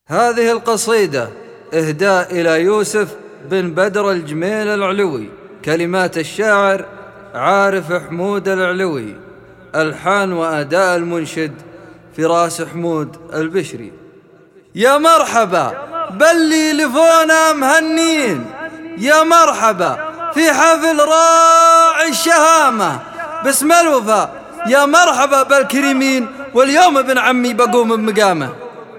هذه القصيدة إهداء إلى يوسف بن بدر الجميل العلوي، كلمات الشاعر عارف حمود العلوي، ألحان وأداء المنشد فراس حمود البشري. يا مرحبا باللي لفونا مهنين، يا مرحبا في حفل راعي الشهامة باسم الوفا، يا مرحبا بالكريمين واليوم ابن عمي بقوم بمقامه.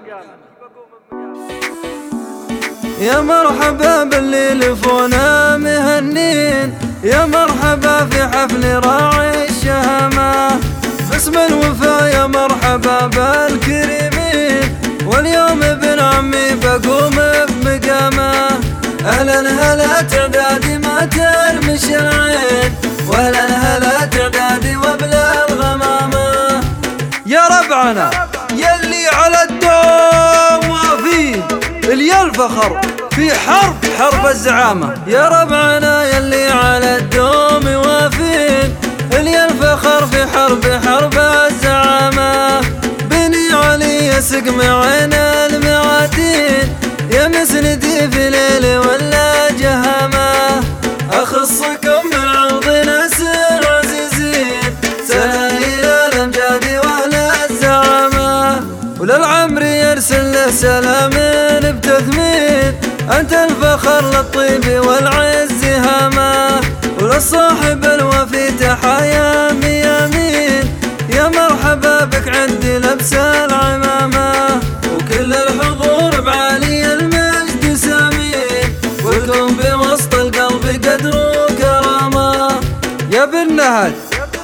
يا مرحبا باللي لفونا مهنين، يا مرحبا في حفل راعي الشهامة باسم الوفا، يا مرحبا بالكريمين واليوم ابن عمي بقوم بمقامه. أهلا هلا تعدادي ما ترمش العين، وأهلا هلا تعدادي وبلا الغمامة. يا ربعنا يلي على الدوم وافين، اليا الفخر في حرب الزعامة. يا ربعنا يلي على الدوم وافين، اليا الفخر في حرب الزعامة. بني علي يسقم عين المعادين، يا مسندي في ليل ولا جهامة. أخصكم من عرض ناس عزيزين، سلايل الأمجاد وأهل الزعامة. وللعمر يرسل له سلام بتثمين، أنت الفخر للطيب والعز هامة. وللصاحب الوفي تحايا ميامين، يا مرحبا بك عندي لبس العمامة. وكل الحضور بعالي المجد سامين، والكون بوسط القلب قدر وكرامة. يا بن نهد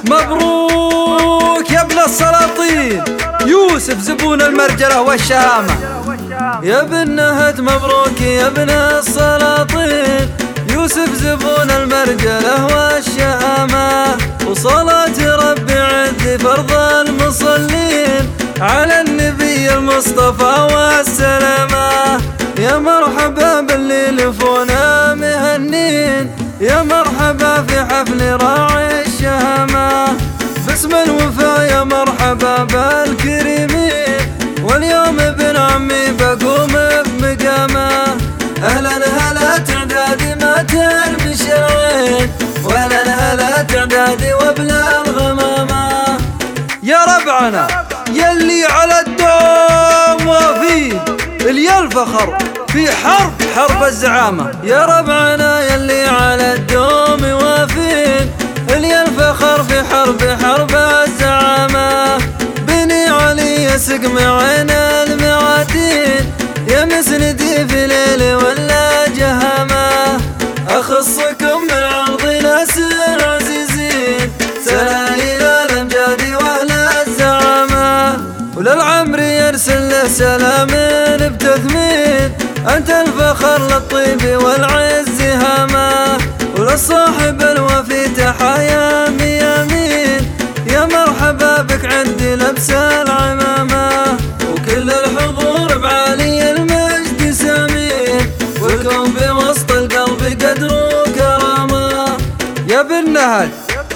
مبروك يا ابن السلاطين، يوسف زبون المرجلة والشهامة. يا بن نهد مبروك يا ابن السلاطين، يوسف زبون المرجلة والشهامة. وصلاة ربي عند فرض المصلين على النبي المصطفى والسلامة. يا مرحبا باللي لفونا مهنين، يا مرحبا في حفل راعي الشهامة باسم الوفا، يا مرحبا بالكريمين واليوم ابن عمي بقوم بمقامه. أهلا هلا تعدادي ما ترمش العين، وأهلا هلا تعدادي وبلا الغمامة. يا ربعنا يلي على الدوم وافين، اليا الفخر في حرب الزعامة. يا ربعنا يلي على الدوم وافين، اليا الفخر في حرب الزعامة. بني علي يسقم عين المعادين، يا مسندي في ليل ولا جهامة. أخصكم من عرض ناس عزيزين، سلايل الأمجاد وأهل الزعامة. وللعمر يرسل له سلام بتثمين، أنت الفخر للطيب والعز هامة. وللصاحب الوفي تحايا ميامين، يا مرحبا بك عندي لبس العمامة. وكل الحضور بعالي المجد سامين، والكون بوسط القلب قدر وكرامة. يا بن نهد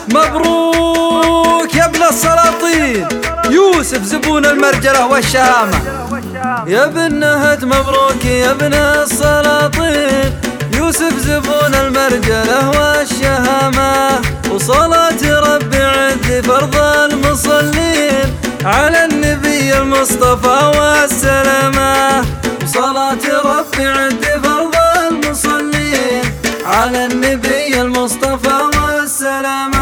مبروك يا ابن السلاطين، يوسف زبون المرجلة والشهامة. يا بن نهد مبروك يا ابن السلاطين، يوسف زبون المرجلة والشهامة. وصلاة ربي عند فرض المصلين على النبي المصطفى والسلامة. وصلاة ربي عند فرض المصلين على النبي المصطفى والسلامة.